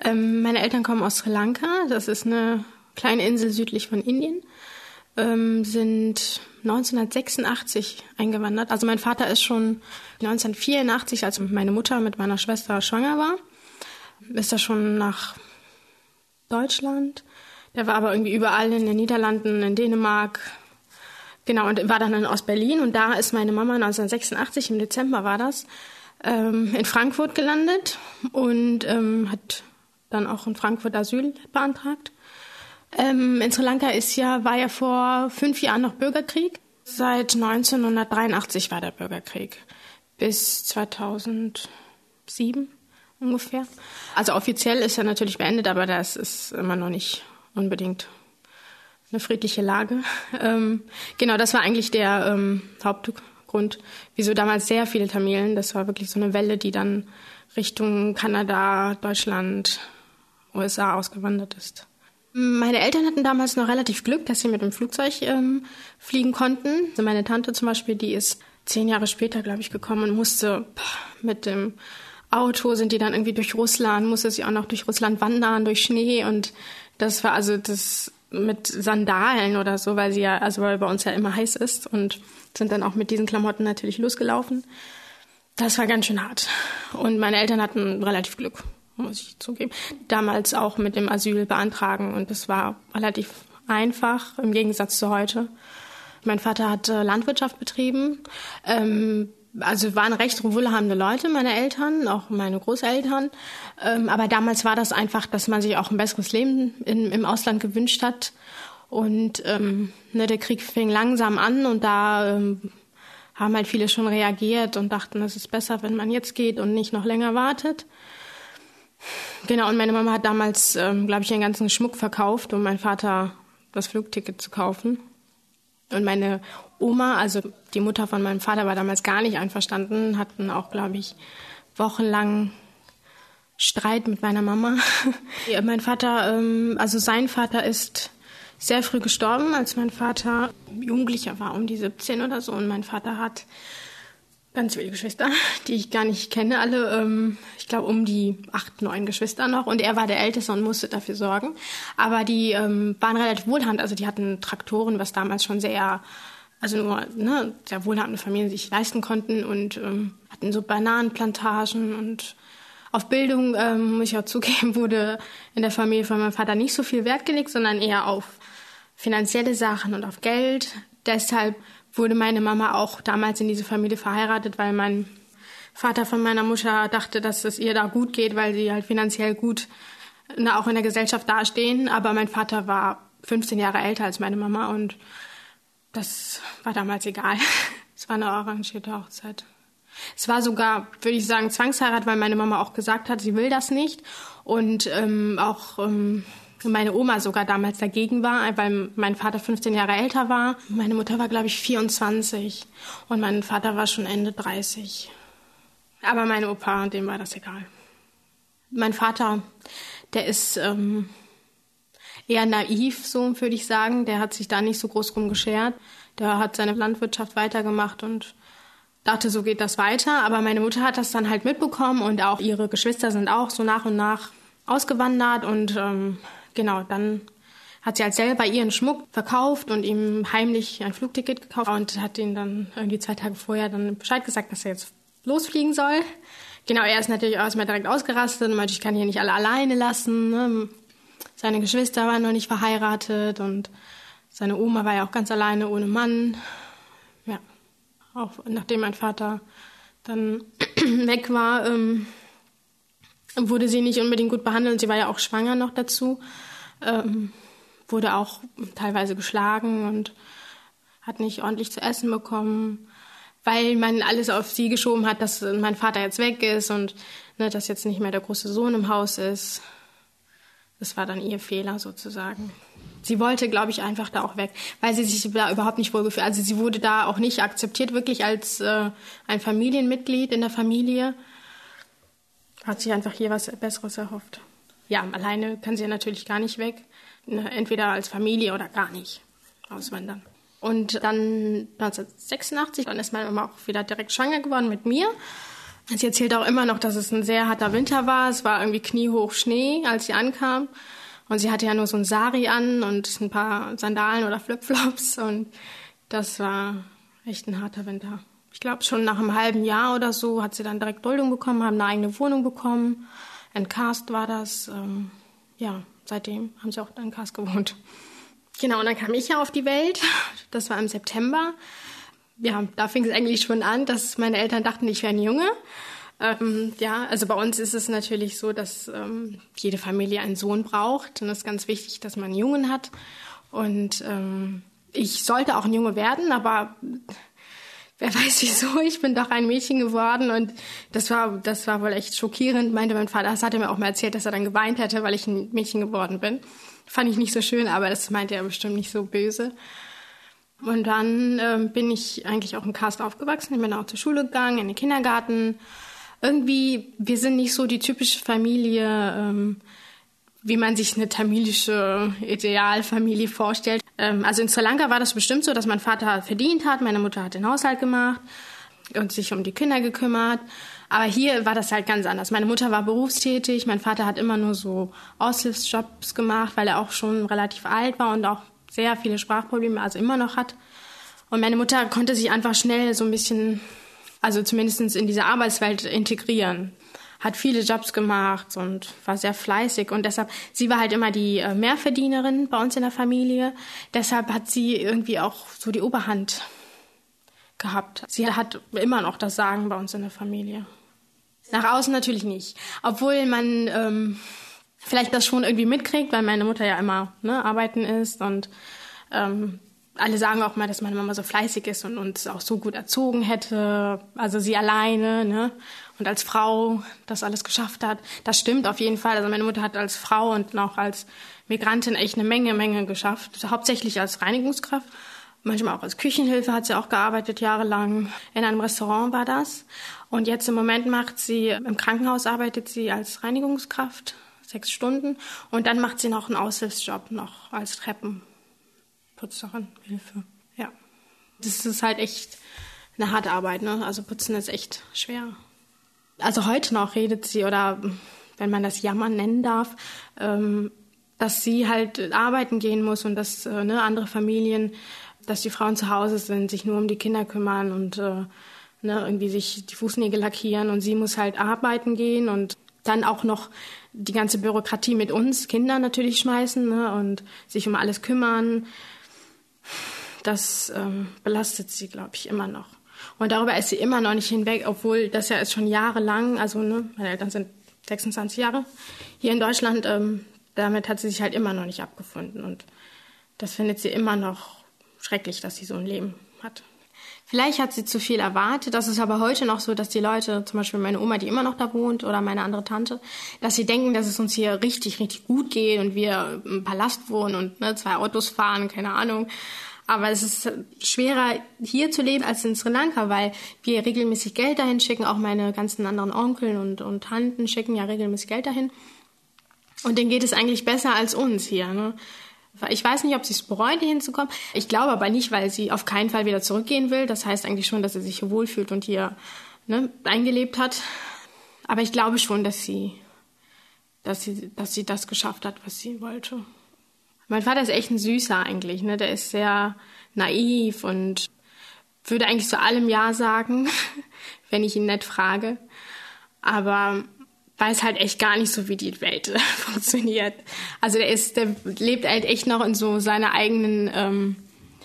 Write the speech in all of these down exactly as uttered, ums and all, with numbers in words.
Ähm, meine Eltern kommen aus Sri Lanka. Das ist eine kleine Insel südlich von Indien. Ähm, sind neunzehnhundertsechsundachtzig eingewandert. Also mein Vater ist schon neunzehnhundertvierundachtzig, als meine Mutter mit meiner Schwester schwanger war, ist er schon nach Deutschland. Der war aber irgendwie überall in den Niederlanden, in Dänemark. Genau, und war dann in Ostberlin. Und da ist meine Mama neunzehnhundertsechsundachtzig, im Dezember war das, ähm, in Frankfurt gelandet und ähm, hat dann auch in Frankfurt Asyl beantragt. Ähm, in Sri Lanka ist ja, war ja vor fünf Jahren noch Bürgerkrieg. Seit neunzehnhundertdreiundachtzig war der Bürgerkrieg. Bis zweitausendsieben ungefähr. Also offiziell ist er natürlich beendet, aber das ist immer noch nicht unbedingt eine friedliche Lage. Ähm, genau, das war eigentlich der ähm, Hauptgrund, wieso damals sehr viele Tamilen, das war wirklich so eine Welle, die dann Richtung Kanada, Deutschland, U S A ausgewandert ist. Meine Eltern hatten damals noch relativ Glück, dass sie mit dem Flugzeug ähm, fliegen konnten. Also meine Tante zum Beispiel, die ist zehn Jahre später, glaube ich, gekommen und musste pff, mit dem Auto, sind die dann irgendwie durch Russland, musste sie auch noch durch Russland wandern, durch Schnee. Und das war also das mit Sandalen oder so, weil sie ja, also weil bei uns ja immer heiß ist, und sind dann auch mit diesen Klamotten natürlich losgelaufen. Das war ganz schön hart. Und meine Eltern hatten relativ Glück, muss ich zugeben. Damals auch mit dem Asyl beantragen, und das war relativ einfach im Gegensatz zu heute. Mein Vater hat äh, Landwirtschaft betrieben. Ähm, also waren recht wohlhabende Leute, meine Eltern, auch meine Großeltern. Ähm, aber damals war das einfach, dass man sich auch ein besseres Leben in, im Ausland gewünscht hat. Und ähm, ne, der Krieg fing langsam an, und da ähm, haben halt viele schon reagiert und dachten, es ist besser, wenn man jetzt geht und nicht noch länger wartet. Genau, und meine Mama hat damals, ähm, glaube ich, ihren ganzen Schmuck verkauft, um meinem Vater das Flugticket zu kaufen. Und meine Oma, also die Mutter von meinem Vater, war damals gar nicht einverstanden, hatten auch, glaube ich, wochenlang Streit mit meiner Mama. Ja, mein Vater, ähm, also sein Vater ist sehr früh gestorben, als mein Vater Jugendlicher war, um die siebzehn oder so. Und mein Vater hat ganz viele Geschwister, die ich gar nicht kenne, alle, ähm, ich glaube um die acht, neun Geschwister noch. Und er war der Älteste und musste dafür sorgen. Aber die ähm, waren relativ wohlhabend, also die hatten Traktoren, was damals schon sehr, also nur ne, sehr wohlhabende Familien sich leisten konnten, und ähm, hatten so Bananenplantagen. Und auf Bildung, ähm, muss ich auch zugeben, wurde in der Familie von meinem Vater nicht so viel Wert gelegt, sondern eher auf finanzielle Sachen und auf Geld. Deshalb wurde meine Mama auch damals in diese Familie verheiratet, weil mein Vater von meiner Mutter dachte, dass es ihr da gut geht, weil sie halt finanziell gut na, auch in der Gesellschaft dastehen. Aber mein Vater war fünfzehn Jahre älter als meine Mama, und das war damals egal. Es war eine arrangierte Hochzeit. Es war sogar, würde ich sagen, Zwangsheirat, weil meine Mama auch gesagt hat, sie will das nicht. Und ähm, auch ähm, meine Oma sogar damals dagegen war, weil mein Vater fünfzehn Jahre älter war. Meine Mutter war, glaube ich, vierundzwanzig und mein Vater war schon Ende dreißig. Aber mein Opa, dem war das egal. Mein Vater, der ist ähm, eher naiv, so würde ich sagen. Der hat sich da nicht so groß drum geschert. Der hat seine Landwirtschaft weitergemacht und dachte, so geht das weiter. Aber meine Mutter hat das dann halt mitbekommen, und auch ihre Geschwister sind auch so nach und nach ausgewandert. Und ähm, genau, dann hat sie halt selber ihren Schmuck verkauft und ihm heimlich ein Flugticket gekauft und hat ihn dann irgendwie zwei Tage vorher dann Bescheid gesagt, dass er jetzt losfliegen soll. Genau, er ist natürlich erstmal direkt ausgerastet und meinte, ich kann hier nicht alle alleine lassen. Ne? Seine Geschwister waren noch nicht verheiratet und seine Oma war ja auch ganz alleine, ohne Mann. Ja, auch nachdem mein Vater dann weg war, ähm, wurde sie nicht unbedingt gut behandelt. Sie war ja auch schwanger noch dazu, ähm, wurde auch teilweise geschlagen und hat nicht ordentlich zu essen bekommen, weil man alles auf sie geschoben hat, dass mein Vater jetzt weg ist und ne, dass jetzt nicht mehr der große Sohn im Haus ist. Das war dann ihr Fehler sozusagen. Sie wollte, glaube ich, einfach da auch weg, weil sie sich da überhaupt nicht wohlgefühlt hat. Also sie wurde da auch nicht akzeptiert, wirklich als äh, ein Familienmitglied in der Familie. Hat sich einfach hier was Besseres erhofft. Ja, alleine kann sie ja natürlich gar nicht weg. Entweder als Familie oder gar nicht auswandern. Und dann neunzehnhundertsechsundachtzig, dann ist meine Mama auch wieder direkt schwanger geworden mit mir. Sie erzählt auch immer noch, dass es ein sehr harter Winter war. Es war irgendwie kniehoch Schnee, als sie ankam. Und sie hatte ja nur so ein Sari an und ein paar Sandalen oder Flipflops. Und das war echt ein harter Winter. Ich glaube, schon nach einem halben Jahr oder so hat sie dann direkt Duldung bekommen, haben eine eigene Wohnung bekommen. In Karst war das. Ähm, ja, seitdem haben sie auch in Karst gewohnt. Genau, und dann kam ich ja auf die Welt. Das war im September. Ja, da fing es eigentlich schon an, dass meine Eltern dachten, ich wäre ein Junge. Ähm, ja, also bei uns ist es natürlich so, dass ähm, jede Familie einen Sohn braucht. Und es ist ganz wichtig, dass man einen Jungen hat. Und ähm, ich sollte auch ein Junge werden, aber wer weiß wieso, ich bin doch ein Mädchen geworden. Und das war, das war wohl echt schockierend, meinte mein Vater. Das hat er mir auch mal erzählt, dass er dann geweint hätte, weil ich ein Mädchen geworden bin. Fand ich nicht so schön, aber das meinte er bestimmt nicht so böse. Und dann ähm, bin ich eigentlich auch in Karst aufgewachsen. Ich bin auch zur Schule gegangen, in den Kindergarten. Irgendwie, wir sind nicht so die typische Familie, ähm, wie man sich eine tamilische Idealfamilie vorstellt. Ähm, also in Sri Lanka war das bestimmt so, dass mein Vater verdient hat, meine Mutter hat den Haushalt gemacht und sich um die Kinder gekümmert. Aber hier war das halt ganz anders. Meine Mutter war berufstätig, mein Vater hat immer nur so Aushilfsjobs gemacht, weil er auch schon relativ alt war und auch sehr viele Sprachprobleme, also immer noch hat. Und meine Mutter konnte sich einfach schnell so ein bisschen, also zumindest in diese Arbeitswelt integrieren. Hat viele Jobs gemacht und war sehr fleißig. Und deshalb, sie war halt immer die äh, Mehrverdienerin bei uns in der Familie. Deshalb hat sie irgendwie auch so die Oberhand gehabt. Sie hat immer noch das Sagen bei uns in der Familie. Nach außen natürlich nicht. Obwohl man ähm, vielleicht das schon irgendwie mitkriegt, weil meine Mutter ja immer ne, arbeiten ist. Und ähm, alle sagen auch mal, dass meine Mama so fleißig ist und uns auch so gut erzogen hätte. Also sie alleine, ne? Und als Frau das alles geschafft hat. Das stimmt auf jeden Fall. Also meine Mutter hat als Frau und auch als Migrantin echt eine Menge, Menge geschafft. Hauptsächlich als Reinigungskraft. Manchmal auch als Küchenhilfe hat sie auch gearbeitet, jahrelang. In einem Restaurant war das. Und jetzt im Moment macht sie, im Krankenhaus arbeitet sie als Reinigungskraft, sechs Stunden. Und dann macht sie noch einen Aushilfsjob noch als Treppenputzerin, Hilfe. Ja. Das ist halt echt eine harte Arbeit, ne? Also putzen ist echt schwer. Also heute noch redet sie, oder wenn man das Jammern nennen darf, ähm, dass sie halt arbeiten gehen muss und dass äh, ne, andere Familien, dass die Frauen zu Hause sind, sich nur um die Kinder kümmern und äh, ne, irgendwie sich die Fußnägel lackieren, und sie muss halt arbeiten gehen und dann auch noch die ganze Bürokratie mit uns Kindern natürlich schmeißen, ne, und sich um alles kümmern. Das ähm, belastet sie, glaube ich, immer noch. Und darüber ist sie immer noch nicht hinweg, obwohl das ja ist schon jahrelang, also ne, meine Eltern sind sechsundzwanzig Jahre hier in Deutschland, ähm, damit hat sie sich halt immer noch nicht abgefunden. Und das findet sie immer noch schrecklich, dass sie so ein Leben hat. Vielleicht hat sie zu viel erwartet. Das ist aber heute noch so, dass die Leute, zum Beispiel meine Oma, die immer noch da wohnt, oder meine andere Tante, dass sie denken, dass es uns hier richtig, richtig gut geht und wir im Palast wohnen und ne, zwei Autos fahren, keine Ahnung. Aber es ist schwerer, hier zu leben als in Sri Lanka, weil wir regelmäßig Geld dahin schicken. Auch meine ganzen anderen Onkel und, und Tanten schicken ja regelmäßig Geld dahin. Und denen geht es eigentlich besser als uns hier, ne? Ich weiß nicht, ob sie es bereut, hier hinzukommen. Ich glaube aber nicht, weil sie auf keinen Fall wieder zurückgehen will. Das heißt eigentlich schon, dass sie sich hier wohlfühlt und hier ne, eingelebt hat. Aber ich glaube schon, dass sie, dass sie, dass sie das geschafft hat, was sie wollte. Mein Vater ist echt ein Süßer eigentlich, ne? Der ist sehr naiv und würde eigentlich zu allem Ja sagen, wenn ich ihn nett frage. Aber weiß halt echt gar nicht so, wie die Welt funktioniert. Also der ist, der lebt halt echt noch in so seiner eigenen ähm,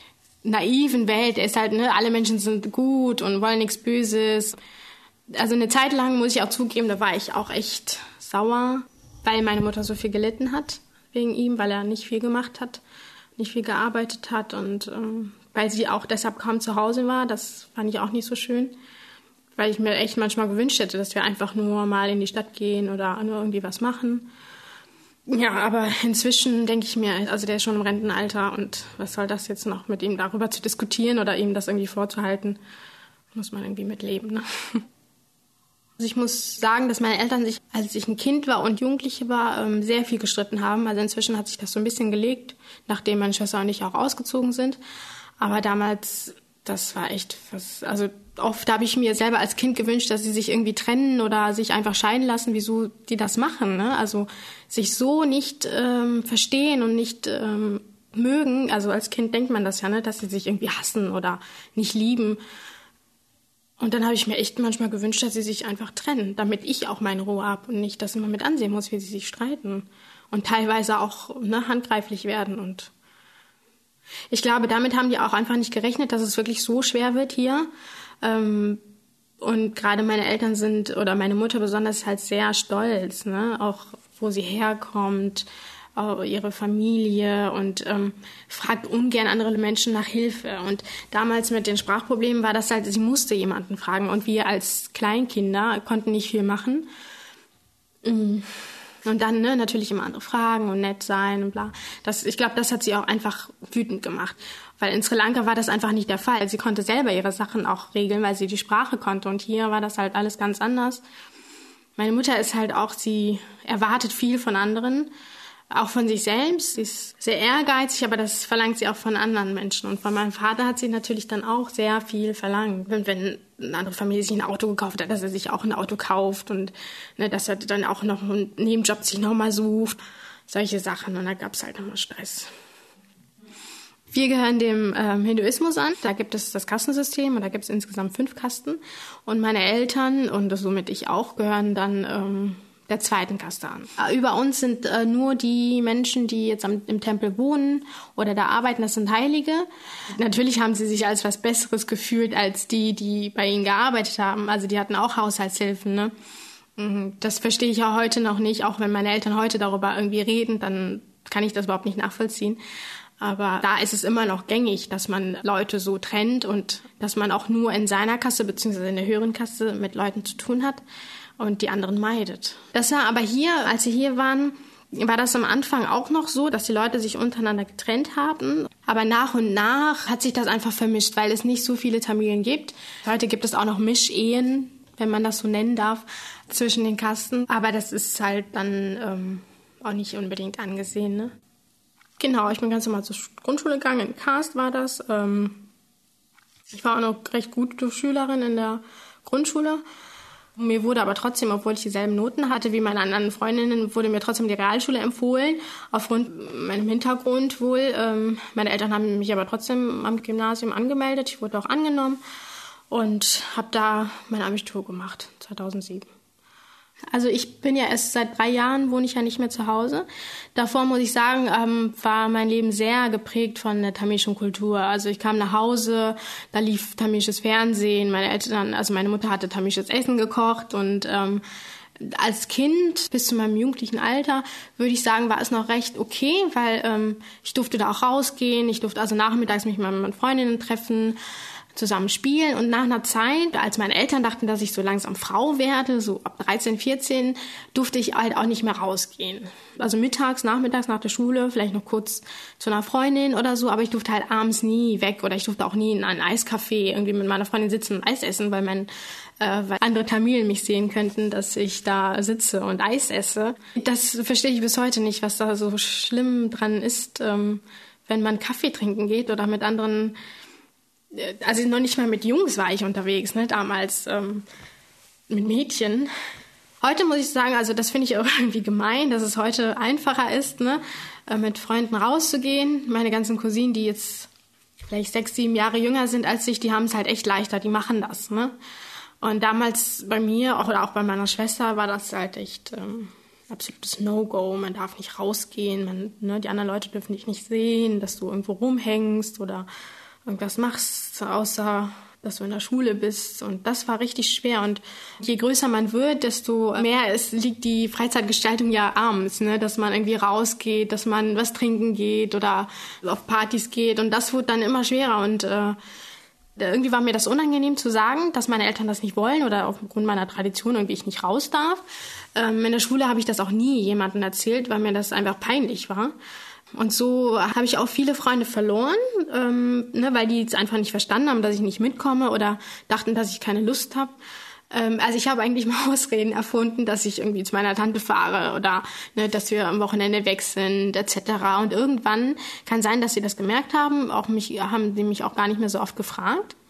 naiven Welt. Der ist halt, ne, alle Menschen sind gut und wollen nichts Böses. Also eine Zeit lang, muss ich auch zugeben, da war ich auch echt sauer, weil meine Mutter so viel gelitten hat wegen ihm, weil er nicht viel gemacht hat, nicht viel gearbeitet hat und ähm, weil sie auch deshalb kaum zu Hause war. Das fand ich auch nicht so schön, weil ich mir echt manchmal gewünscht hätte, dass wir einfach nur mal in die Stadt gehen oder nur irgendwie was machen. Ja, aber inzwischen denke ich mir, also der ist schon im Rentenalter und was soll das jetzt noch, mit ihm darüber zu diskutieren oder ihm das irgendwie vorzuhalten, muss man irgendwie mitleben, ne? Also ich muss sagen, dass meine Eltern sich, als ich ein Kind war und Jugendliche war, sehr viel gestritten haben. Also inzwischen hat sich das so ein bisschen gelegt, nachdem meine Schwester und ich auch ausgezogen sind. Aber damals, Das war echt was, also oft habe ich mir selber als Kind gewünscht, dass sie sich irgendwie trennen oder sich einfach scheiden lassen, wieso die das machen, ne? Also sich so nicht ähm, verstehen und nicht ähm, mögen, also als Kind denkt man das ja, ne, dass sie sich irgendwie hassen oder nicht lieben. Und dann habe ich mir echt manchmal gewünscht, dass sie sich einfach trennen, damit ich auch meine Ruhe habe und nicht das immer mit ansehen muss, wie sie sich streiten und teilweise auch, ne, handgreiflich werden. Und ich glaube, damit haben die auch einfach nicht gerechnet, dass es wirklich so schwer wird hier. Ähm, und gerade meine Eltern sind, oder meine Mutter besonders, halt sehr stolz, ne, auch wo sie herkommt, ihre Familie, und ähm, fragt ungern andere Menschen nach Hilfe. Und damals mit den Sprachproblemen war das halt, sie musste jemanden fragen. Und wir als Kleinkinder konnten nicht viel machen. Und dann ne, natürlich immer andere fragen und nett sein und bla. Das, ich glaube, das hat sie auch einfach wütend gemacht. Weil in Sri Lanka war das einfach nicht der Fall. Sie konnte selber ihre Sachen auch regeln, weil sie die Sprache konnte. Und hier war das halt alles ganz anders. Meine Mutter ist halt auch, sie erwartet viel von anderen. Auch von sich selbst. Sie ist sehr ehrgeizig, aber das verlangt sie auch von anderen Menschen. Und von meinem Vater hat sie natürlich dann auch sehr viel verlangt. Und wenn eine andere Familie sich ein Auto gekauft hat, dass er sich auch ein Auto kauft und ne, dass er dann auch noch einen Nebenjob sich nochmal sucht. Solche Sachen. Und da gab es halt nochmal Stress. Wir gehören dem ähm, Hinduismus an. Da gibt es das Kastensystem und da gibt es insgesamt fünf Kasten. Und meine Eltern und somit ich auch gehören dann ähm, der zweiten Kaste an. Über uns sind äh, nur die Menschen, die jetzt am, im Tempel wohnen oder da arbeiten, das sind Heilige. Natürlich haben sie sich als was Besseres gefühlt als die, die bei ihnen gearbeitet haben. Also die hatten auch Haushaltshilfen, ne? Das verstehe ich ja heute noch nicht. Auch wenn meine Eltern heute darüber irgendwie reden, dann kann ich das überhaupt nicht nachvollziehen. Aber da ist es immer noch gängig, dass man Leute so trennt und dass man auch nur in seiner Kaste bzw. in der höheren Kaste mit Leuten zu tun hat und die anderen meidet. Das war aber hier, als sie hier waren, war das am Anfang auch noch so, dass die Leute sich untereinander getrennt haben. Aber nach und nach hat sich das einfach vermischt, weil es nicht so viele Tamilen gibt. Heute gibt es auch noch Mischehen, wenn man das so nennen darf, zwischen den Kasten. Aber das ist halt dann ähm, auch nicht unbedingt angesehen, ne? Genau, ich bin ganz normal zur Grundschule gegangen, in Karst war das. Ähm, ich war auch noch recht gute Schülerin in der Grundschule. Mir wurde aber trotzdem, obwohl ich dieselben Noten hatte wie meine anderen Freundinnen, wurde mir trotzdem die Realschule empfohlen, aufgrund meinem Hintergrund wohl. Ähm, meine Eltern haben mich aber trotzdem am Gymnasium angemeldet. Ich wurde auch angenommen und habe da mein Abitur gemacht, zweitausendsieben. Also ich bin ja erst seit drei Jahren, wohne ich ja nicht mehr zu Hause. Davor, muss ich sagen, ähm, war mein Leben sehr geprägt von der tamilischen Kultur. Also ich kam nach Hause, da lief tamilisches Fernsehen, meine Eltern, also meine Mutter hatte tamilisches Essen gekocht und ähm, als Kind bis zu meinem jugendlichen Alter, würde ich sagen, war es noch recht okay, weil ähm, ich durfte da auch rausgehen, ich durfte also nachmittags mich mit meinen Freundinnen treffen, zusammen spielen, und nach einer Zeit, als meine Eltern dachten, dass ich so langsam Frau werde, so ab dreizehn, vierzehn, durfte ich halt auch nicht mehr rausgehen. Also mittags, nachmittags nach der Schule, vielleicht noch kurz zu einer Freundin oder so, aber ich durfte halt abends nie weg oder ich durfte auch nie in ein Eiscafé irgendwie mit meiner Freundin sitzen und Eis essen, weil, mein, äh, weil andere Tamilen mich sehen könnten, dass ich da sitze und Eis esse. Das verstehe ich bis heute nicht, was da so schlimm dran ist, ähm, wenn man Kaffee trinken geht oder mit anderen. Also noch nicht mal mit Jungs war ich unterwegs, ne, damals ähm, mit Mädchen. Heute muss ich sagen, also das finde ich auch irgendwie gemein, dass es heute einfacher ist, ne, mit Freunden rauszugehen. Meine ganzen Cousinen, die jetzt vielleicht sechs, sieben Jahre jünger sind als ich, die haben es halt echt leichter, die machen das, ne. Und damals bei mir oder auch bei meiner Schwester war das halt echt ähm, absolutes No-Go. Man darf nicht rausgehen, man, ne, die anderen Leute dürfen dich nicht sehen, dass du irgendwo rumhängst oder irgendwas machst, außer dass du in der Schule bist. Und das war richtig schwer. Und je größer man wird, desto mehr ist, liegt die Freizeitgestaltung ja abends, ne? Dass man irgendwie rausgeht, dass man was trinken geht oder auf Partys geht. Und das wurde dann immer schwerer. Und äh, irgendwie war mir das unangenehm zu sagen, dass meine Eltern das nicht wollen oder aufgrund meiner Tradition irgendwie ich nicht raus darf. Ähm, in der Schule habe ich das auch nie jemandem erzählt, weil mir das einfach peinlich war. Und so habe ich auch viele Freunde verloren, ähm, ne, weil die es einfach nicht verstanden haben, dass ich nicht mitkomme oder dachten, dass ich keine Lust habe. Ähm, also ich habe eigentlich mal Ausreden erfunden, dass ich irgendwie zu meiner Tante fahre oder ne, dass wir am Wochenende weg sind et cetera. Und irgendwann kann sein, dass sie das gemerkt haben. Auch mich haben sie mich auch gar nicht mehr so oft gefragt.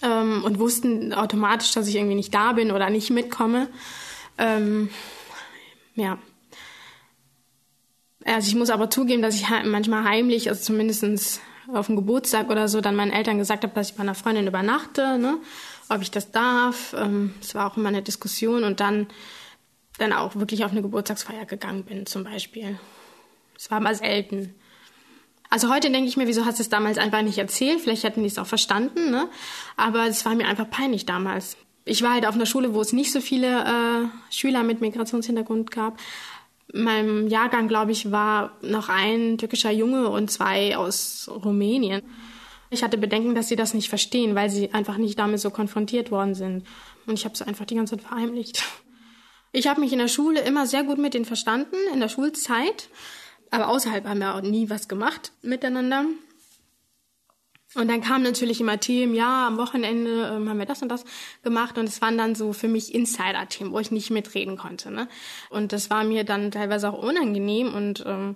ähm, und wussten automatisch, dass ich irgendwie nicht da bin oder nicht mitkomme. Ähm, ja. Also ich muss aber zugeben, dass ich manchmal heimlich, also zumindest auf dem Geburtstag oder so, dann meinen Eltern gesagt habe, dass ich bei einer Freundin übernachte, ne? Ob ich das darf. Ähm, es war auch immer eine Diskussion und dann, dann auch wirklich auf eine Geburtstagsfeier gegangen bin zum Beispiel. Es war aber selten. Also heute denke ich mir, wieso hast du es damals einfach nicht erzählt? Vielleicht hätten die es auch verstanden, ne? Aber es war mir einfach peinlich damals. Ich war halt auf einer Schule, wo es nicht so viele äh, Schüler mit Migrationshintergrund gab. In meinem Jahrgang, glaube ich, war noch ein türkischer Junge und zwei aus Rumänien. Ich hatte Bedenken, dass sie das nicht verstehen, weil sie einfach nicht damit so konfrontiert worden sind. Und ich habe es einfach die ganze Zeit verheimlicht. Ich habe mich in der Schule immer sehr gut mit denen verstanden, in der Schulzeit. Aber außerhalb haben wir auch nie was gemacht miteinander. Und dann kamen natürlich immer Themen, ja, am Wochenende ähm, haben wir das und das gemacht. Und es waren dann so für mich Insider-Themen, wo ich nicht mitreden konnte. Ne? Und das war mir dann teilweise auch unangenehm. Und, ähm,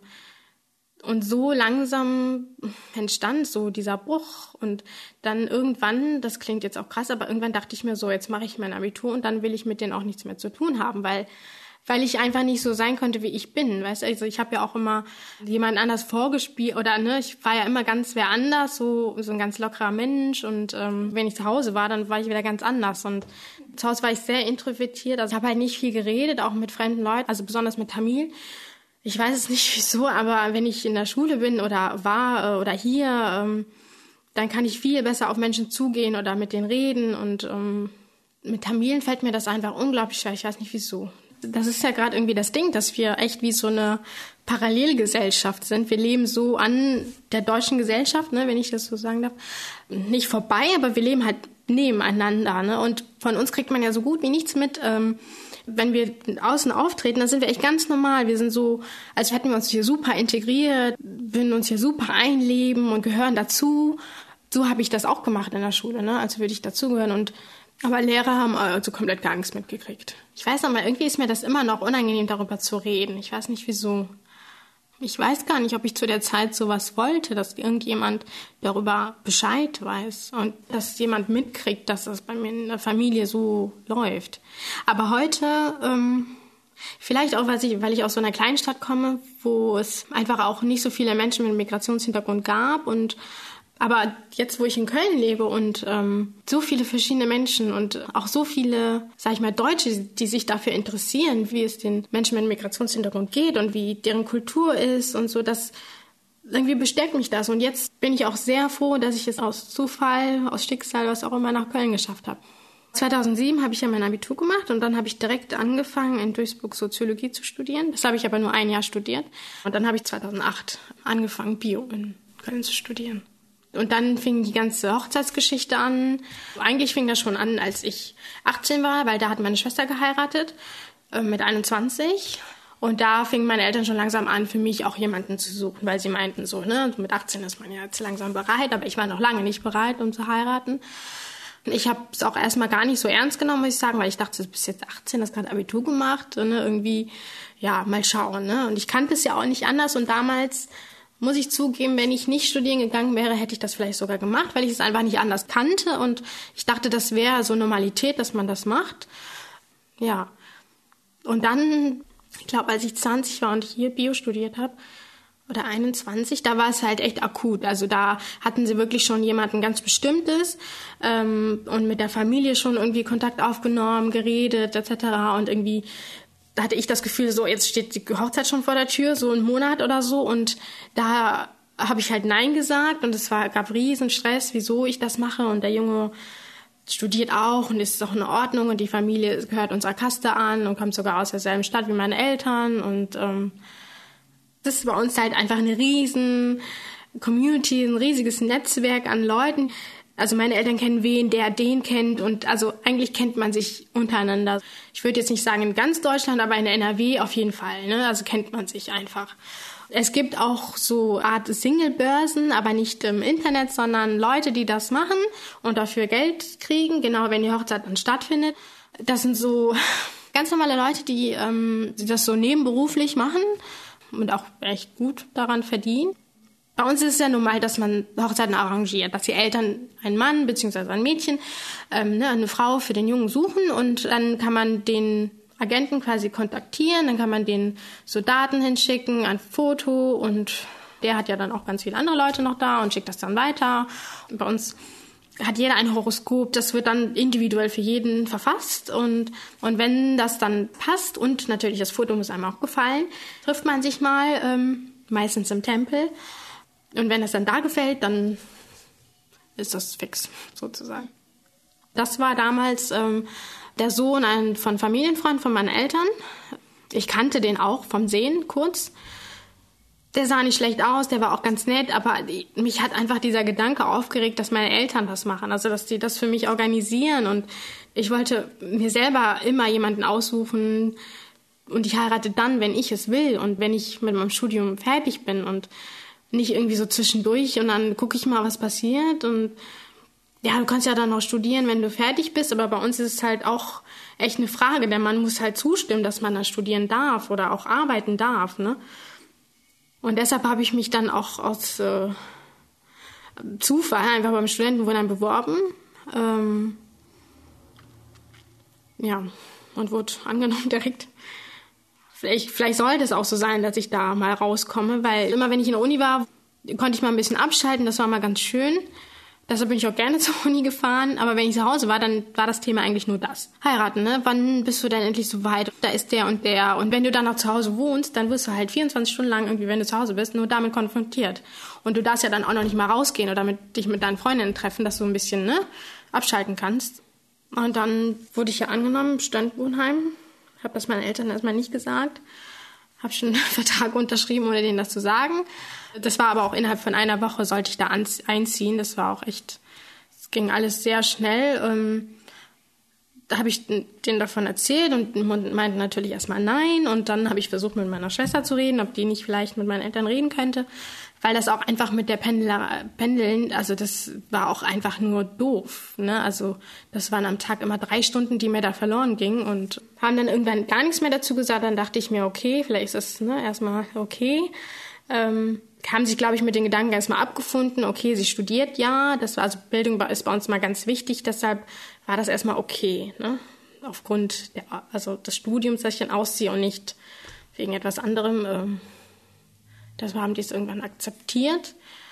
und so langsam entstand so dieser Bruch. Und dann irgendwann, das klingt jetzt auch krass, aber irgendwann dachte ich mir so, jetzt mache ich mein Abitur und dann will ich mit denen auch nichts mehr zu tun haben, weil... weil ich einfach nicht so sein konnte, wie ich bin, weißt du, also ich habe ja auch immer jemand anders vorgespielt oder ne, ich war ja immer ganz wer anders, so so ein ganz lockerer Mensch und ähm, wenn ich zu Hause war, dann war ich wieder ganz anders und zu Hause war ich sehr introvertiert, also ich habe halt nicht viel geredet, auch mit fremden Leuten, also besonders mit Tamil. Ich weiß es nicht wieso, aber wenn ich in der Schule bin oder war oder hier, ähm, dann kann ich viel besser auf Menschen zugehen oder mit denen reden und ähm, mit Tamilen fällt mir das einfach unglaublich schwer, ich weiß nicht wieso. Das ist ja gerade irgendwie das Ding, dass wir echt wie so eine Parallelgesellschaft sind. Wir leben so an der deutschen Gesellschaft, ne, wenn ich das so sagen darf, nicht vorbei, aber wir leben halt nebeneinander. Ne? Und von uns kriegt man ja so gut wie nichts mit. Ähm, wenn wir außen auftreten, dann sind wir echt ganz normal. Wir sind so, als hätten wir uns hier super integriert, würden uns hier super einleben und gehören dazu. So habe ich das auch gemacht in der Schule, ne? Also würde ich dazugehören und aber Lehrer haben also komplett gar nichts mitgekriegt. Ich weiß aber, irgendwie ist mir das immer noch unangenehm, darüber zu reden. Ich weiß nicht, wieso. Ich weiß gar nicht, ob ich zu der Zeit sowas wollte, dass irgendjemand darüber Bescheid weiß und dass jemand mitkriegt, dass das bei mir in der Familie so läuft. Aber heute, ähm, vielleicht auch, weil ich, weil ich aus so einer Kleinstadt komme, wo es einfach auch nicht so viele Menschen mit Migrationshintergrund gab und aber jetzt, wo ich in Köln lebe und ähm, so viele verschiedene Menschen und auch so viele, sag ich mal, Deutsche, die sich dafür interessieren, wie es den Menschen mit Migrationshintergrund geht und wie deren Kultur ist und so, das irgendwie bestärkt mich das. Und jetzt bin ich auch sehr froh, dass ich es aus Zufall, aus Schicksal, was auch immer, nach Köln geschafft habe. zweitausendsieben habe ich ja mein Abitur gemacht und dann habe ich direkt angefangen, in Duisburg Soziologie zu studieren. Das habe ich aber nur ein Jahr studiert. Und dann habe ich zweitausendacht angefangen, Bio in Köln zu studieren. Und dann fing die ganze Hochzeitsgeschichte an. Eigentlich fing das schon an, als ich achtzehn war, weil da hat meine Schwester geheiratet, äh, mit einundzwanzig. Und da fingen meine Eltern schon langsam an, für mich auch jemanden zu suchen, weil sie meinten so, ne, mit achtzehn ist man ja jetzt langsam bereit, aber ich war noch lange nicht bereit, um zu heiraten. Und ich habe es auch erstmal gar nicht so ernst genommen, muss ich sagen, weil ich dachte, du bist jetzt achtzehn, hast gerade Abitur gemacht, ne, irgendwie, ja, mal schauen, ne. Und ich kannte es ja auch nicht anders und damals... muss ich zugeben, wenn ich nicht studieren gegangen wäre, hätte ich das vielleicht sogar gemacht, weil ich es einfach nicht anders kannte und ich dachte, das wäre so Normalität, dass man das macht. Ja. Und dann, ich glaube, als ich zwanzig war und hier Bio studiert habe, oder einundzwanzig, da war es halt echt akut. Also da hatten sie wirklich schon jemanden ganz Bestimmtes ähm, und mit der Familie schon irgendwie Kontakt aufgenommen, geredet et cetera. Und irgendwie... da hatte ich das Gefühl, so jetzt steht die Hochzeit schon vor der Tür, so einen Monat oder so. Und da habe ich halt Nein gesagt und es war, gab riesen Stress, wieso ich das mache. Und der Junge studiert auch und ist auch in Ordnung und die Familie gehört unserer Kaste an und kommt sogar aus derselben Stadt wie meine Eltern. Und ähm, das ist bei uns halt einfach eine riesen Community, ein riesiges Netzwerk an Leuten. Also meine Eltern kennen wen, der den kennt und also eigentlich kennt man sich untereinander. Ich würde jetzt nicht sagen in ganz Deutschland, aber in der N R W auf jeden Fall, ne? Also kennt man sich einfach. Es gibt auch so Art Single-Börsen, aber nicht im Internet, sondern Leute, die das machen und dafür Geld kriegen, genau wenn die Hochzeit dann stattfindet. Das sind so ganz normale Leute, die, ähm, die das so nebenberuflich machen und auch echt gut daran verdienen. Bei uns ist es ja normal, dass man Hochzeiten arrangiert, dass die Eltern einen Mann bzw. ein Mädchen, ähm, ne, eine Frau für den Jungen suchen und dann kann man den Agenten quasi kontaktieren, dann kann man denen so Daten hinschicken, ein Foto und der hat ja dann auch ganz viele andere Leute noch da und schickt das dann weiter. Und bei uns hat jeder ein Horoskop, das wird dann individuell für jeden verfasst und, und wenn das dann passt und natürlich das Foto muss einem auch gefallen, trifft man sich mal, ähm, meistens im Tempel. Und wenn es dann da gefällt, dann ist das fix, sozusagen. Das war damals ähm, der Sohn ein, von Familienfreund von meinen Eltern. Ich kannte den auch vom Sehen kurz. Der sah nicht schlecht aus, der war auch ganz nett, aber die, mich hat einfach dieser Gedanke aufgeregt, dass meine Eltern das machen, also dass die das für mich organisieren. Und ich wollte mir selber immer jemanden aussuchen und ich heirate dann, wenn ich es will und wenn ich mit meinem Studium fertig bin und nicht irgendwie so zwischendurch und dann gucke ich mal, was passiert. Und ja, du kannst ja dann noch studieren, wenn du fertig bist, aber bei uns ist es halt auch echt eine Frage. Der Mann muss halt zustimmen, dass man da studieren darf oder auch arbeiten darf, ne? Und deshalb habe ich mich dann auch aus äh, Zufall einfach beim Studentenwohnheim beworben. Ähm, ja, und wurde angenommen direkt. Vielleicht, vielleicht sollte es auch so sein, dass ich da mal rauskomme, weil immer wenn ich in der Uni war, konnte ich mal ein bisschen abschalten, das war mal ganz schön. Deshalb bin ich auch gerne zur Uni gefahren, aber wenn ich zu Hause war, dann war das Thema eigentlich nur das. Heiraten, ne? Wann bist du denn endlich so weit? Da ist der und der. Und wenn du dann noch zu Hause wohnst, dann wirst du halt vierundzwanzig Stunden lang irgendwie, wenn du zu Hause bist, nur damit konfrontiert. Und du darfst ja dann auch noch nicht mal rausgehen oder mit, dich mit deinen Freundinnen treffen, dass du ein bisschen, ne, abschalten kannst. Und dann wurde ich ja angenommen im Studentenwohnheim. Habe das meinen Eltern erstmal nicht gesagt. Habe schon einen Vertrag unterschrieben, ohne denen das zu sagen. Das war aber auch innerhalb von einer Woche sollte ich da einziehen. Das war auch echt, es ging alles sehr schnell. Ähm, da habe ich denen davon erzählt und meinten natürlich erstmal nein. Und dann habe ich versucht, mit meiner Schwester zu reden, ob die nicht vielleicht mit meinen Eltern reden könnte. Weil das auch einfach mit der Pendler, Pendeln, also das war auch einfach nur doof, ne? Also das waren am Tag immer drei Stunden, die mir da verloren gingen und haben dann irgendwann gar nichts mehr dazu gesagt. Dann dachte ich mir, okay, vielleicht ist das, ne, erstmal okay. Ähm, haben sich, glaube ich, mit den Gedanken erstmal abgefunden, okay, sie studiert ja, das war, also Bildung ist bei uns mal ganz wichtig, deshalb war das erstmal okay, ne? Aufgrund der, also des Studiums, dass ich dann ausziehe und nicht wegen etwas anderem. Ähm, Das haben die es irgendwann akzeptiert.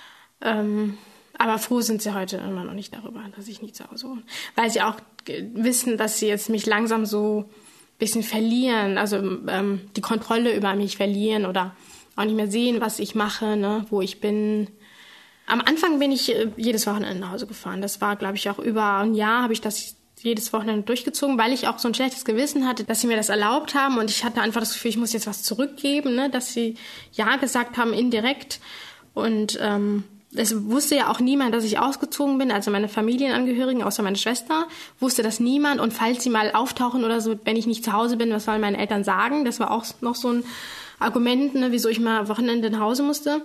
Ähm, aber froh sind sie heute immer noch nicht darüber, dass ich nicht zu Hause wohne. Weil sie auch wissen, dass sie jetzt mich langsam so ein bisschen verlieren, also ähm, die Kontrolle über mich verlieren oder auch nicht mehr sehen, was ich mache, ne, wo ich bin. Am Anfang bin ich äh, jedes Wochenende nach Hause gefahren. Das war, glaube ich, auch über ein Jahr habe ich das jedes Wochenende durchgezogen, weil ich auch so ein schlechtes Gewissen hatte, dass sie mir das erlaubt haben und ich hatte einfach das Gefühl, ich muss jetzt was zurückgeben, ne, dass sie ja gesagt haben, indirekt. Und ähm, es wusste ja auch niemand, dass ich ausgezogen bin, also meine Familienangehörigen, außer meine Schwester, wusste das niemand. Und falls sie mal auftauchen oder so, wenn ich nicht zu Hause bin, was sollen meine Eltern sagen? Das war auch noch so ein Argument, ne, wieso ich mal am Wochenende nach Hause musste.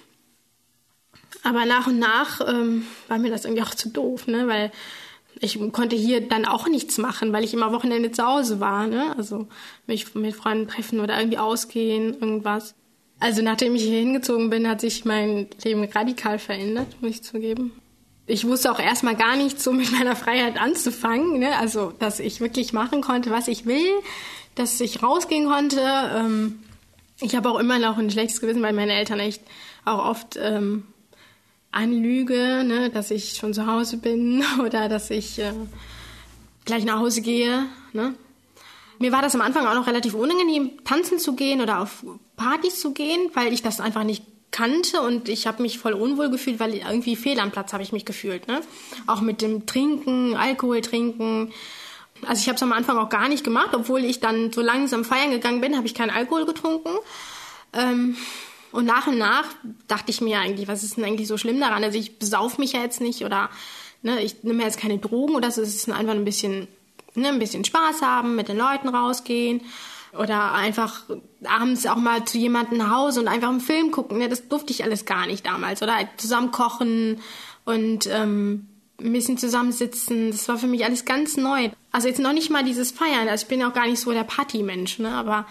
Aber nach und nach ähm, war mir das irgendwie auch zu doof, ne, weil ich konnte hier dann auch nichts machen, weil ich immer Wochenende zu Hause war, ne? Also mich mit Freunden treffen oder irgendwie ausgehen, irgendwas. Also nachdem ich hier hingezogen bin, hat sich mein Leben radikal verändert, muss ich zugeben. Ich wusste auch erstmal gar nicht so mit meiner Freiheit anzufangen, ne? Also dass ich wirklich machen konnte, was ich will, dass ich rausgehen konnte. Ähm, ich habe auch immer noch ein schlechtes Gewissen, weil meine Eltern echt auch oft ähm, anlüge, ne, dass ich schon zu Hause bin oder dass ich äh, gleich nach Hause gehe. Ne. Mir war das am Anfang auch noch relativ unangenehm, tanzen zu gehen oder auf Partys zu gehen, weil ich das einfach nicht kannte und ich habe mich voll unwohl gefühlt, weil irgendwie fehl am Platz habe ich mich gefühlt. Ne. Auch mit dem Trinken, Alkohol trinken. Also ich habe es am Anfang auch gar nicht gemacht, obwohl ich dann so langsam feiern gegangen bin, habe ich keinen Alkohol getrunken. Ähm, Und nach und nach dachte ich mir eigentlich, was ist denn eigentlich so schlimm daran? Also ich besauf mich ja jetzt nicht oder ne, ich nehme jetzt keine Drogen oder so. Es ist einfach ein bisschen, ne, ein bisschen Spaß haben, mit den Leuten rausgehen oder einfach abends auch mal zu jemandem nach Hause und einfach einen Film gucken. Ne, das durfte ich alles gar nicht damals. Oder zusammen kochen und ähm, ein bisschen zusammensitzen. Das war für mich alles ganz neu. Also jetzt noch nicht mal dieses Feiern. Also ich bin auch gar nicht so der Partymensch, ne, aber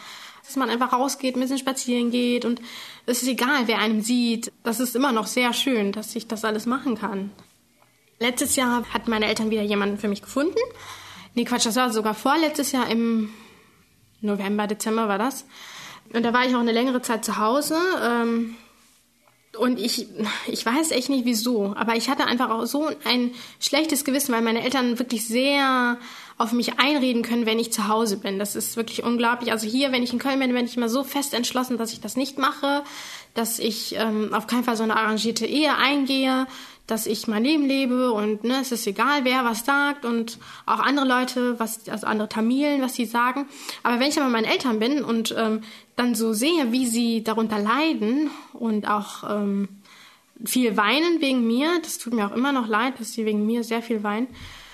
dass man einfach rausgeht, ein bisschen spazieren geht und es ist egal, wer einem sieht. Das ist immer noch sehr schön, dass ich das alles machen kann. Letztes Jahr hatten meine Eltern wieder jemanden für mich gefunden. Nee, Quatsch, das war sogar vorletztes Jahr im November, Dezember war das. Und da war ich auch eine längere Zeit zu Hause. Ähm, und ich, ich weiß echt nicht wieso, aber ich hatte einfach auch so ein schlechtes Gewissen, weil meine Eltern wirklich sehr auf mich einreden können, wenn ich zu Hause bin. Das ist wirklich unglaublich. Also hier, wenn ich in Köln bin, bin ich immer so fest entschlossen, dass ich das nicht mache, dass ich ähm, auf keinen Fall so eine arrangierte Ehe eingehe, dass ich mein Leben lebe und ne, es ist egal, wer was sagt und auch andere Leute, was, also andere Tamilen, was sie sagen. Aber wenn ich aber bei meinen Eltern bin und ähm, dann so sehe, wie sie darunter leiden und auch ähm, viel weinen wegen mir, das tut mir auch immer noch leid, dass sie wegen mir sehr viel weinen,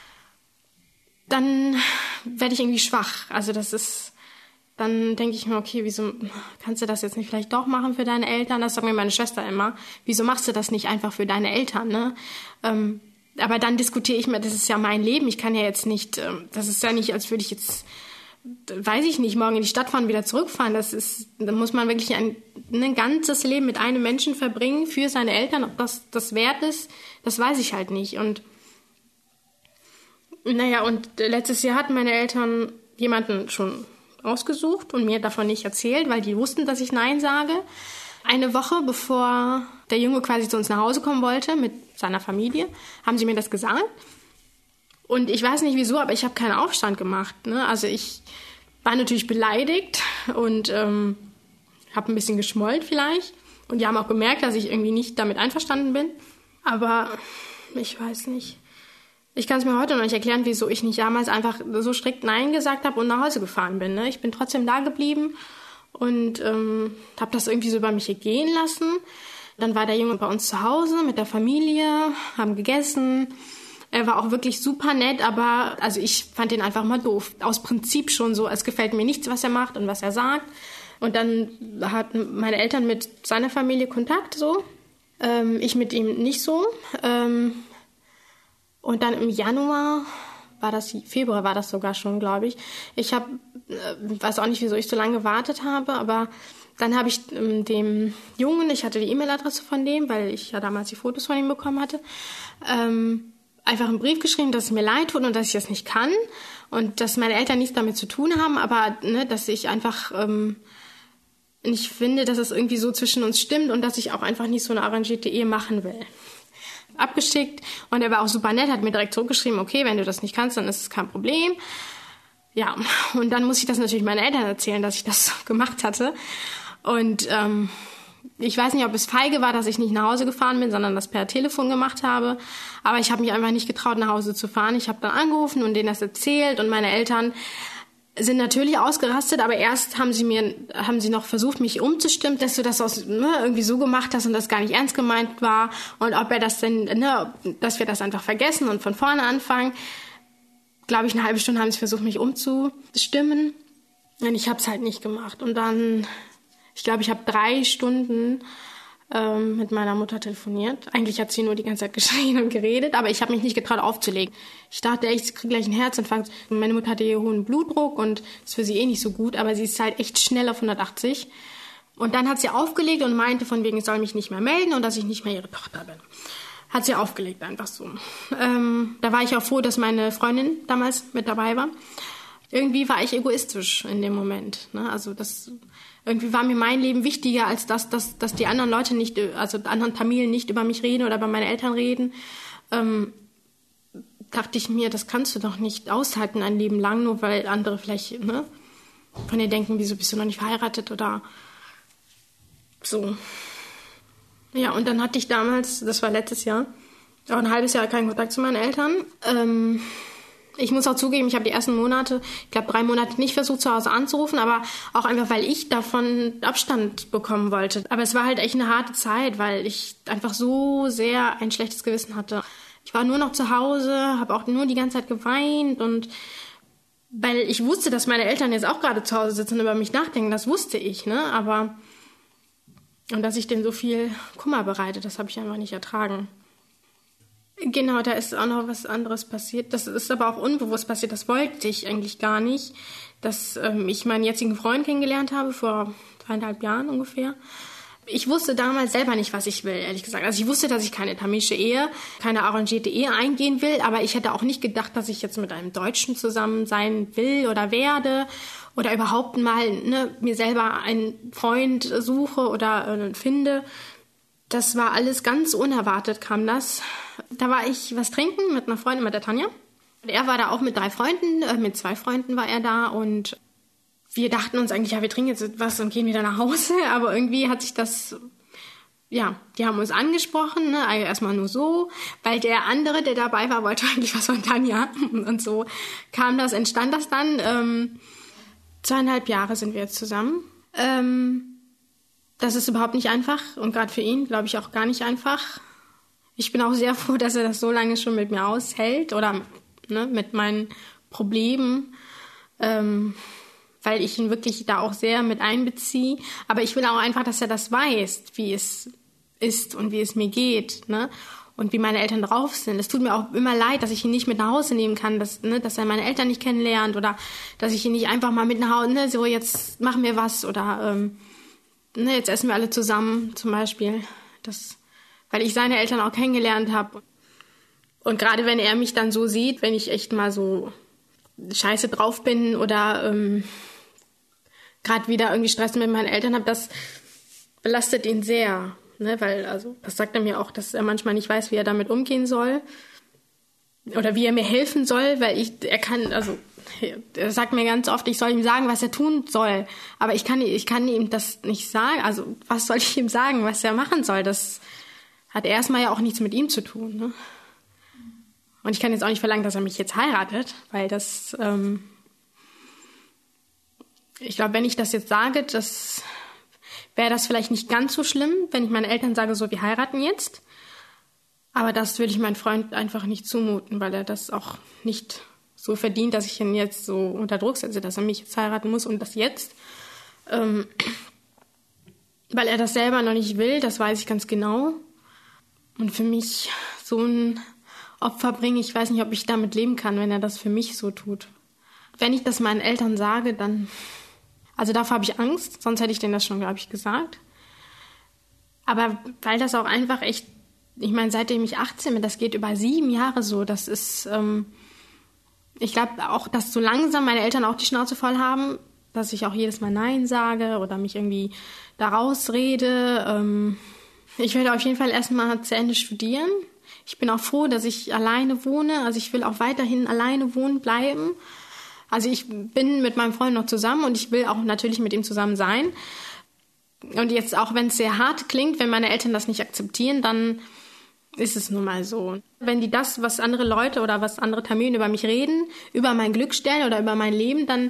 dann werde ich irgendwie schwach. Also das ist, dann denke ich mir, okay, wieso kannst du das jetzt nicht vielleicht doch machen für deine Eltern? Das sagt mir meine Schwester immer. Wieso machst du das nicht einfach für deine Eltern, ne? Ähm, aber dann diskutiere ich mir, das ist ja mein Leben. Ich kann ja jetzt nicht, ähm, das ist ja nicht, als würde ich jetzt, weiß ich nicht, morgen in die Stadt fahren und wieder zurückfahren. Das ist, da muss man wirklich ein, ein ganzes Leben mit einem Menschen verbringen für seine Eltern. Ob das das wert ist, das weiß ich halt nicht. Und naja, und letztes Jahr hatten meine Eltern jemanden schon ausgesucht und mir davon nicht erzählt, weil die wussten, dass ich Nein sage. Eine Woche bevor der Junge quasi zu uns nach Hause kommen wollte mit seiner Familie, haben sie mir das gesagt. Und ich weiß nicht wieso, aber ich habe keinen Aufstand gemacht. Ne? Also ich war natürlich beleidigt und ähm, habe ein bisschen geschmollt vielleicht. Und die haben auch gemerkt, dass ich irgendwie nicht damit einverstanden bin. Aber ich weiß nicht. Ich kann es mir heute noch nicht erklären, wieso ich nicht damals einfach so strikt Nein gesagt habe und nach Hause gefahren bin. Ne? Ich bin trotzdem da geblieben und ähm, habe das irgendwie so über mich gehen lassen. Dann war der Junge bei uns zu Hause mit der Familie, haben gegessen. Er war auch wirklich super nett, aber also ich fand ihn einfach mal doof. Aus Prinzip schon so, es gefällt mir nichts, was er macht und was er sagt. Und dann hatten meine Eltern mit seiner Familie Kontakt so. Ähm, ich mit ihm nicht so. Ähm, Und dann im Januar, war das, Februar war das sogar schon, glaube ich. Ich habe, äh, weiß auch nicht, wieso ich so lange gewartet habe, aber dann habe ich ähm, dem Jungen, ich hatte die E-Mail-Adresse von dem, weil ich ja damals die Fotos von ihm bekommen hatte, ähm, einfach einen Brief geschrieben, dass es mir leid tut und dass ich das nicht kann und dass meine Eltern nichts damit zu tun haben, aber ne, dass ich einfach ähm, nicht finde, dass es irgendwie so zwischen uns stimmt und dass ich auch einfach nicht so eine arrangierte Ehe machen will. Abgeschickt und er war auch super nett, hat mir direkt zurückgeschrieben, okay, wenn du das nicht kannst, dann ist es kein Problem. Ja, und dann muss ich das natürlich meinen Eltern erzählen, dass ich das gemacht hatte. Und ähm, ich weiß nicht, ob es feige war, dass ich nicht nach Hause gefahren bin, sondern das per Telefon gemacht habe. Aber ich habe mich einfach nicht getraut, nach Hause zu fahren. Ich habe dann angerufen und denen das erzählt und meine Eltern sind natürlich ausgerastet, aber erst haben sie mir, haben sie noch versucht, mich umzustimmen, dass du das aus, ne, irgendwie so gemacht hast und das gar nicht ernst gemeint war und ob er das denn, ne, dass wir das einfach vergessen und von vorne anfangen. Glaube ich, eine halbe Stunde haben sie versucht, mich umzustimmen und ich habe es halt nicht gemacht. Und dann, ich glaube, ich habe drei Stunden ähm, mit meiner Mutter telefoniert. Eigentlich hat sie nur die ganze Zeit geschrien und geredet, aber ich habe mich nicht getraut aufzulegen. Ich dachte echt, ich kriege gleich einen Herzinfarkt. Meine Mutter hatte hier hohen Blutdruck und ist für sie eh nicht so gut, aber sie ist halt echt schnell auf hundertachtzig. Und dann hat sie aufgelegt und meinte von wegen, ich soll mich nicht mehr melden und dass ich nicht mehr ihre Tochter bin. Hat sie aufgelegt, einfach so. Ähm, da war ich auch froh, dass meine Freundin damals mit dabei war. Irgendwie war ich egoistisch in dem Moment. Ne? Also das irgendwie war mir mein Leben wichtiger, als dass, dass, dass die anderen Leute nicht, also die anderen Tamilen nicht über mich reden oder über meine Eltern reden. Ähm, dachte ich mir, das kannst du doch nicht aushalten ein Leben lang, nur weil andere vielleicht ne, von dir denken, wieso bist du noch nicht verheiratet oder so. Ja, und dann hatte ich damals, das war letztes Jahr, auch ein halbes Jahr keinen Kontakt zu meinen Eltern. Ähm, Ich muss auch zugeben, ich habe die ersten Monate, ich glaube drei Monate nicht versucht, zu Hause anzurufen, aber auch einfach, weil ich davon Abstand bekommen wollte. Aber es war halt echt eine harte Zeit, weil ich einfach so sehr ein schlechtes Gewissen hatte. Ich war nur noch zu Hause, habe auch nur die ganze Zeit geweint und weil ich wusste, dass meine Eltern jetzt auch gerade zu Hause sitzen und über mich nachdenken, das wusste ich, ne? Aber und dass ich denen so viel Kummer bereite, das habe ich einfach nicht ertragen. Genau, da ist auch noch was anderes passiert. Das ist aber auch unbewusst passiert. Das wollte ich eigentlich gar nicht. dass ähm, ich meinen jetzigen Freund kennengelernt habe, vor dreieinhalb Jahren ungefähr. Ich wusste damals selber nicht, was ich will, ehrlich gesagt. Also ich wusste, dass ich keine tamilische Ehe, keine arrangierte Ehe eingehen will, aber ich hätte auch nicht gedacht, dass ich jetzt mit einem Deutschen zusammen sein will oder werde oder überhaupt mal ne, mir selber einen Freund suche oder äh, finde. Das war alles ganz unerwartet, kam das. Da war ich was trinken mit einer Freundin, mit der Tanja. Und er war da auch mit drei Freunden, äh, mit zwei Freunden war er da und wir dachten uns eigentlich, ja, wir trinken jetzt was und gehen wieder nach Hause, aber irgendwie hat sich das, ja, die haben uns angesprochen, ne, also erstmal nur so, weil der andere, der dabei war, wollte eigentlich was von Tanja und so kam das, entstand das dann. Ähm, zweieinhalb Jahre sind wir jetzt zusammen. Ähm, das ist überhaupt nicht einfach und gerade für ihn, glaube ich, auch gar nicht einfach. Ich bin auch sehr froh, dass er das so lange schon mit mir aushält oder ne, mit meinen Problemen, ähm, weil ich ihn wirklich da auch sehr mit einbeziehe. Aber ich will auch einfach, dass er das weiß, wie es ist und wie es mir geht, ne? Und wie meine Eltern drauf sind. Es tut mir auch immer leid, dass ich ihn nicht mit nach Hause nehmen kann, dass, ne, dass er meine Eltern nicht kennenlernt oder dass ich ihn nicht einfach mal mit nach Hause, ne, so jetzt machen wir was oder ähm, ne, jetzt essen wir alle zusammen zum Beispiel. Das, weil ich seine Eltern auch kennengelernt habe. Und gerade wenn er mich dann so sieht, wenn ich echt mal so scheiße drauf bin oder ähm, gerade wieder irgendwie Stress mit meinen Eltern habe, das belastet ihn sehr, ne? Weil, also, das sagt er mir auch, dass er manchmal nicht weiß, wie er damit umgehen soll oder wie er mir helfen soll, weil ich, er kann, also, er sagt mir ganz oft, ich soll ihm sagen, was er tun soll, aber ich kann, ich kann ihm das nicht sagen, also, was soll ich ihm sagen, was er machen soll, das hat erstmal ja auch nichts mit ihm zu tun, ne? Und ich kann jetzt auch nicht verlangen, dass er mich jetzt heiratet, weil das, ähm, ich glaube, wenn ich das jetzt sage, das wäre das vielleicht nicht ganz so schlimm, wenn ich meinen Eltern sage, so, wir heiraten jetzt. Aber das würde ich meinem Freund einfach nicht zumuten, weil er das auch nicht so verdient, dass ich ihn jetzt so unter Druck setze, dass er mich jetzt heiraten muss und das jetzt. Ähm, weil er das selber noch nicht will, das weiß ich ganz genau. Und für mich so ein Opfer bringe, ich weiß nicht, ob ich damit leben kann, wenn er das für mich so tut. Wenn ich das meinen Eltern sage, dann, also davor habe ich Angst, sonst hätte ich denen das schon, glaube ich, gesagt. Aber weil das auch einfach echt, ich meine, seitdem ich achtzehn bin, das geht über sieben Jahre so, das ist, ähm, ich glaube auch, dass so langsam meine Eltern auch die Schnauze voll haben, dass ich auch jedes Mal Nein sage oder mich irgendwie da rausrede. Ähm, ich werde auf jeden Fall erstmal zu Ende studieren. Ich bin auch froh, dass ich alleine wohne. Also ich will auch weiterhin alleine wohnen bleiben. Also ich bin mit meinem Freund noch zusammen und ich will auch natürlich mit ihm zusammen sein. Und jetzt auch, wenn es sehr hart klingt, wenn meine Eltern das nicht akzeptieren, dann ist es nun mal so. Wenn die das, was andere Leute oder was andere Tamilen über mich reden, über mein Glück stellen oder über mein Leben, dann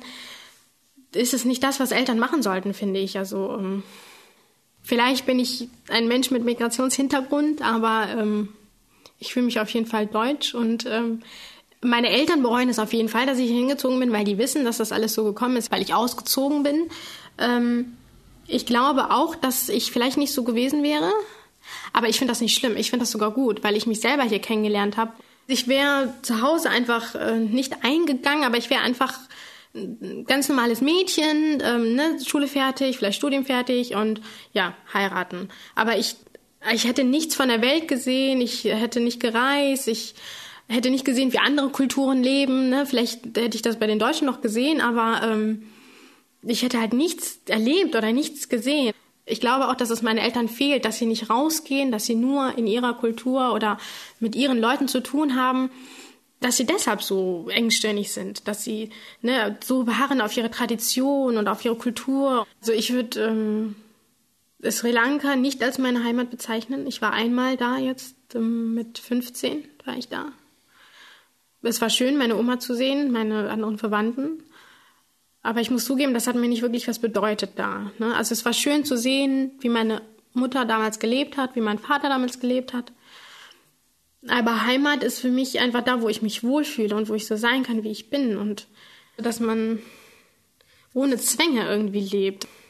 ist es nicht das, was Eltern machen sollten, finde ich. Also ähm, vielleicht bin ich ein Mensch mit Migrationshintergrund, aber ähm, ich fühle mich auf jeden Fall deutsch und ähm, meine Eltern bereuen es auf jeden Fall, dass ich hier hingezogen bin, weil die wissen, dass das alles so gekommen ist, weil ich ausgezogen bin. Ähm, ich glaube auch, dass ich vielleicht nicht so gewesen wäre, aber ich finde das nicht schlimm. Ich finde das sogar gut, weil ich mich selber hier kennengelernt habe. Ich wäre zu Hause einfach äh, nicht eingegangen, aber ich wäre einfach ein ganz normales Mädchen, ähm, ne, Schule fertig, vielleicht Studium fertig und ja, heiraten. Aber ich Ich hätte nichts von der Welt gesehen, ich hätte nicht gereist, ich hätte nicht gesehen, wie andere Kulturen leben. Ne? Vielleicht hätte ich das bei den Deutschen noch gesehen, aber ähm, ich hätte halt nichts erlebt oder nichts gesehen. Ich glaube auch, dass es meinen Eltern fehlt, dass sie nicht rausgehen, dass sie nur in ihrer Kultur oder mit ihren Leuten zu tun haben, dass sie deshalb so engstirnig sind, dass sie ne, so beharren auf ihre Tradition und auf ihre Kultur. Also ich würde Ähm, Sri Lanka nicht als meine Heimat bezeichnen. Ich war einmal da jetzt, ähm, mit fünfzehn war ich da. Es war schön, meine Oma zu sehen, meine anderen Verwandten. Aber ich muss zugeben, das hat mir nicht wirklich was bedeutet da. Ne? Also es war schön zu sehen, wie meine Mutter damals gelebt hat, wie mein Vater damals gelebt hat. Aber Heimat ist für mich einfach da, wo ich mich wohlfühle und wo ich so sein kann, wie ich bin. Und dass man ohne Zwänge irgendwie lebt.